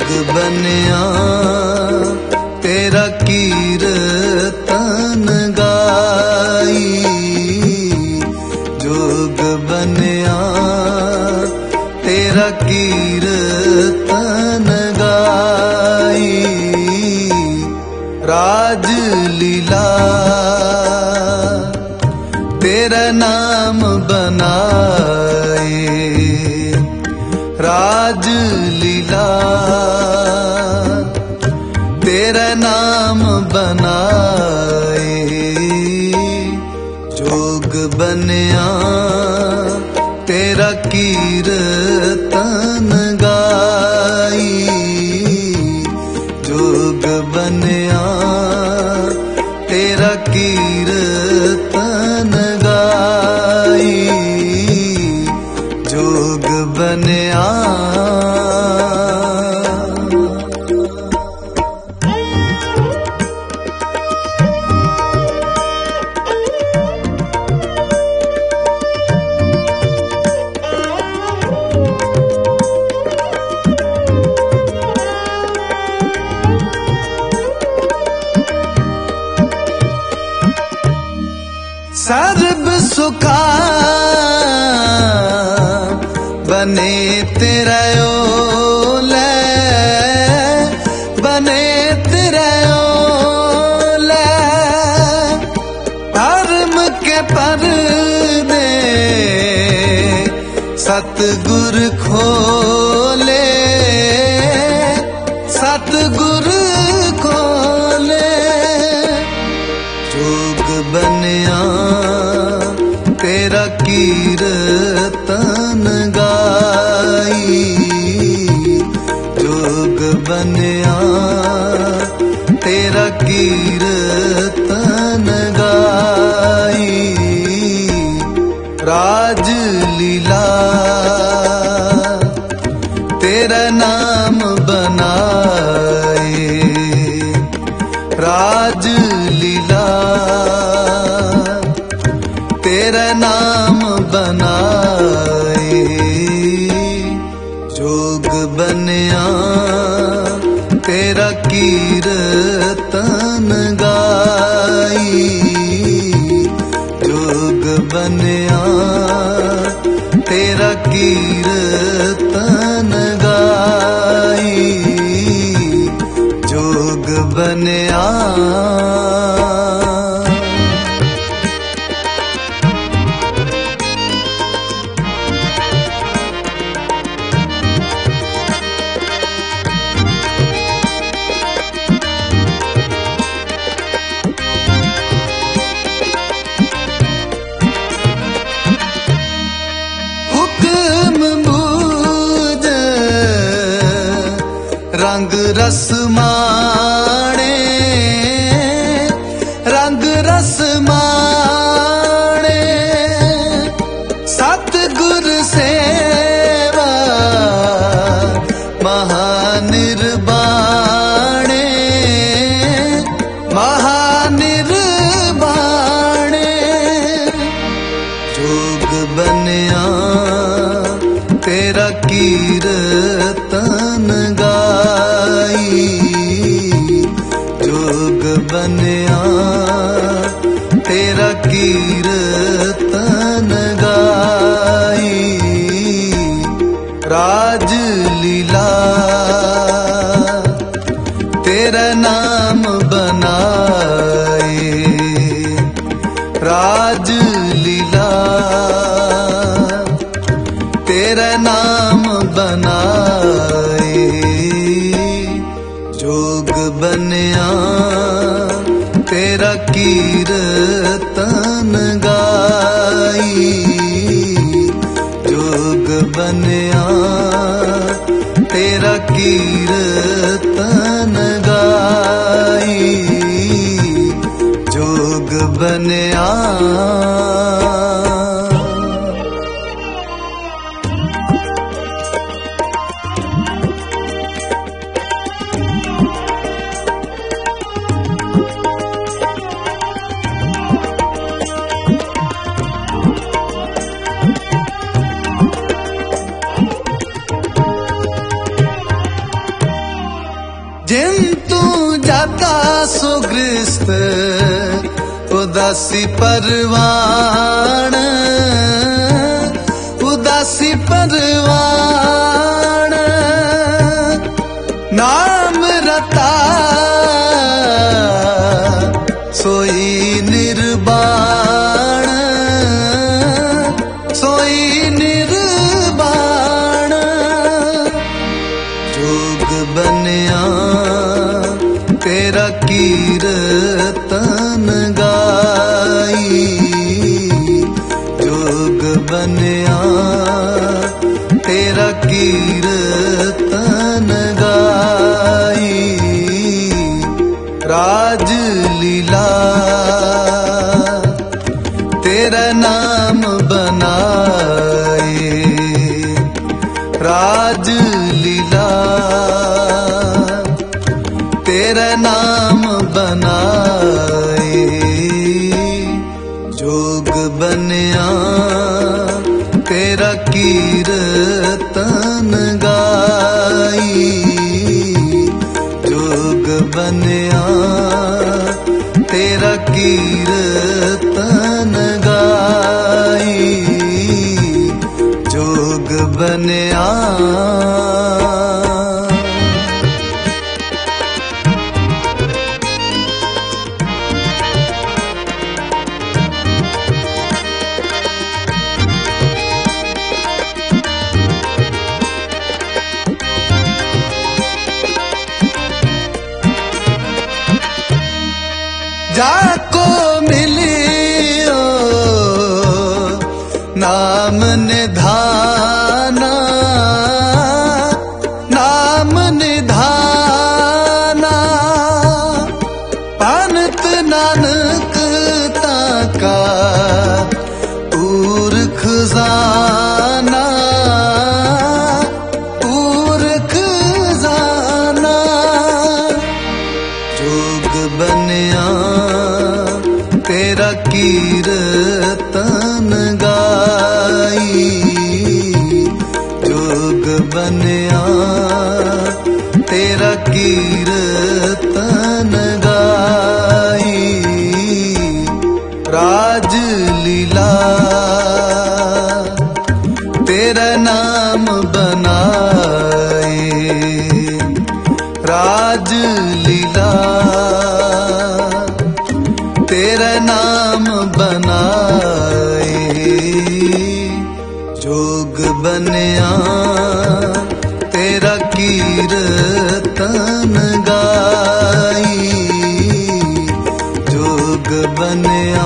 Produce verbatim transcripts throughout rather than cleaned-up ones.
बनिया तेरा कीर्तन गाई, जोग बनिया तेरा कीर्तन गाई। राज लीला तेरा नाम बनाए, राज लीला तेरा नाम बनाए। जोग बनिया तेरा कीर्तन गाई, जोग बनिया तेरा कीर्तन गाई, जोग बनिया। सर्ब सुखा बने तेरा ओले, बने तेरा ओले। धर्म के पर्दे सतगुर खोले, सतगुर खोले। जोग बनिया तेरा कीर्तन गाई, जोग बनिया तेरा कीर्तन गाई। राज लीला तेरा नाम बनाए, राज लीला तेरा नाम बनाए। जोग बनिया तेरा कीर्तन गाई, जोग बनिया तेरा कीर्तन गाई, जोग बनिया। रंग रस माणे, रंग रस माणे। सतगुर सेवा महानिर्वाणे, महानिर्वाणे। जोग बनिया तेरा कीर्तन गाई, जोग बनिया तेरा कीर्तन गाई। राज लीला तेरा नाम बनाए, राज लीला तेरा नाम बनाए। जोग बनिया तेरा कीर्तन गाई, जोग बनिया तेरा कीर्तन गाई, जोग बनिया। गृहस्थ उदासी परवान उदासी परवान नाम रता सोई निर्वाण सोई निर्वाण जोग बनिया तेरा कीर्तन गाई जोग बनिया तेरा कीर्तन गाई राज लीला तेरा नाम बनाए राज लीला तेरा नाम बनाए जोग बनिया तेरा कीर्तन गाई जोग बनिया तेरा कीर्तन गाई जोग बनिया जाको मिलियो नाम निधाना नाम निधाना पंत नानक ताका पूर खजाना पूर खजाना जोग बनिया तेरा कीर्तन गाई जोग बनिया तेरा कीर्तन गाई राज लीला तेरा नाम बनाए राज लीला तेरा नाम बनाए जोग बनिया तेरा कीर्तन गाई जोग बनिया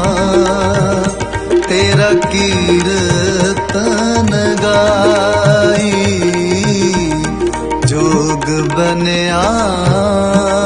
तेरा कीर्तन गाई जोग बनिया